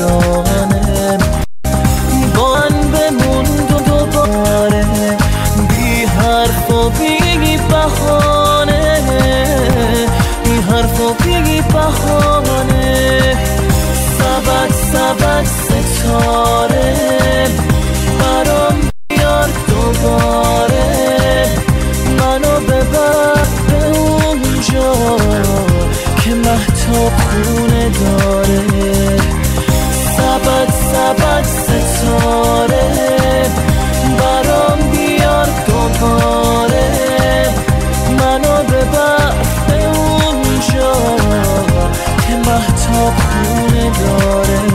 ترانه با من بمون دوباره بی حرف و بی بهانه بی حرف و بی بهانه سبک سبک ستاره برام بیار دوباره منو ببر به اونجا که مهتاب خونه داره سبک سبک ستاره برام بیار دوباره منو ببر به اونجا که مهتاب خونه داره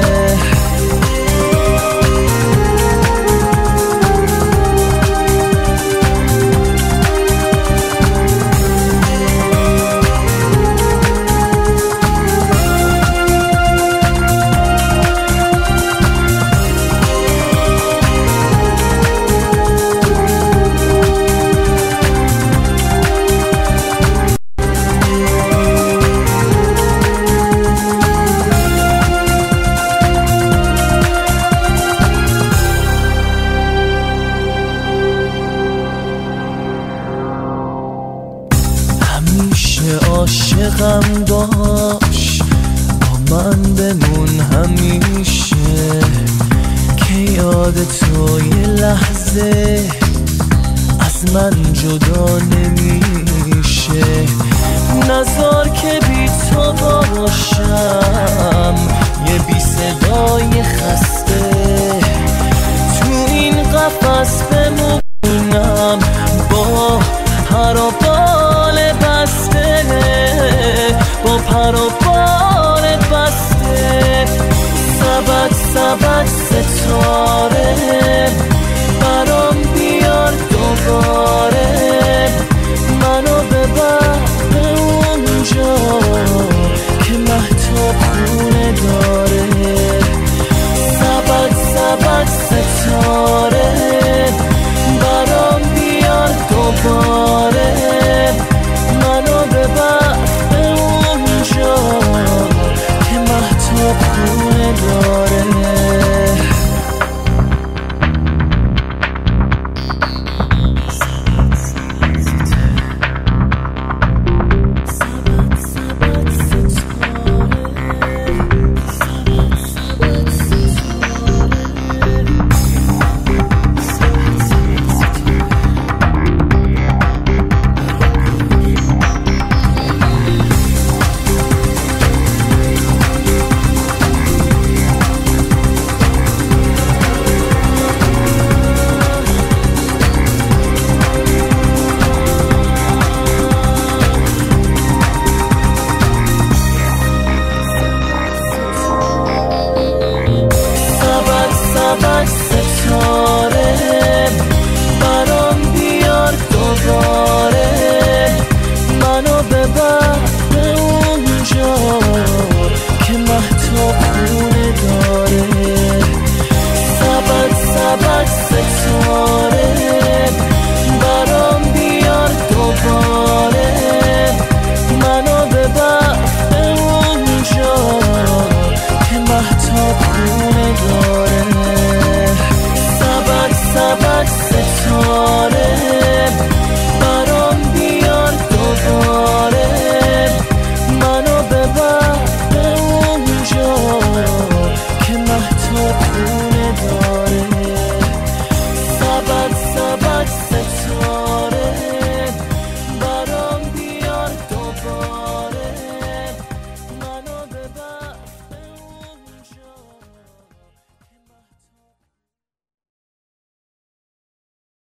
همیشه عاشقم باش با من بمون همیشه که یاد تو یه لحظه از من جدا نمیشه نذار که بی تو باشم یه بی صدای خسته تو این قفس بمونم با پر و بال بسته با پر و بال بسته سبک سبک ستاره برام بیار دوباره منو ببر به اونجا که مهتاب خونه داره سبک سبک ستاره برام بیار دوباره منو ببر به اونجا که مهتاب خونه داره سبک ستاره برام بیار دوباره منو ببر به اونجا که مهتاب خونه داره سبک سبک ستاره برام بیار دوباره منو ببر به اونجا که مهتاب خونه داره